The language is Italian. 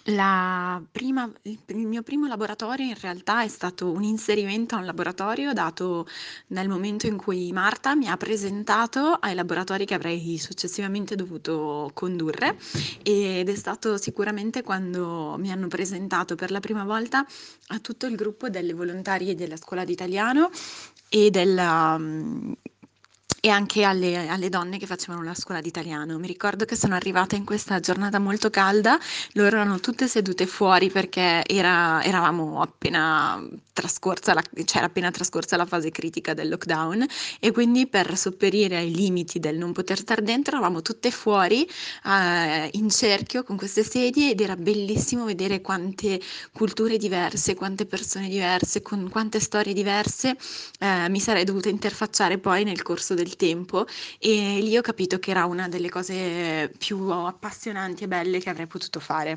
Il mio primo laboratorio in realtà è stato un inserimento a un laboratorio dato nel momento in cui Marta mi ha presentato ai laboratori che avrei successivamente dovuto condurre, ed è stato sicuramente quando mi hanno presentato per la prima volta a tutto il gruppo delle volontarie della scuola d'italiano e e anche alle donne che facevano la scuola d'italiano. Mi ricordo che sono arrivata in questa giornata molto calda, loro erano tutte sedute fuori perché eravamo appena c'era appena trascorsa la fase critica del lockdown, e quindi per sopperire ai limiti del non poter star dentro eravamo tutte fuori, in cerchio con queste sedie, ed era bellissimo vedere quante culture diverse, quante persone diverse, con quante storie diverse mi sarei dovuta interfacciare poi nel corso del tempo, e lì ho capito che era una delle cose più appassionanti e belle che avrei potuto fare.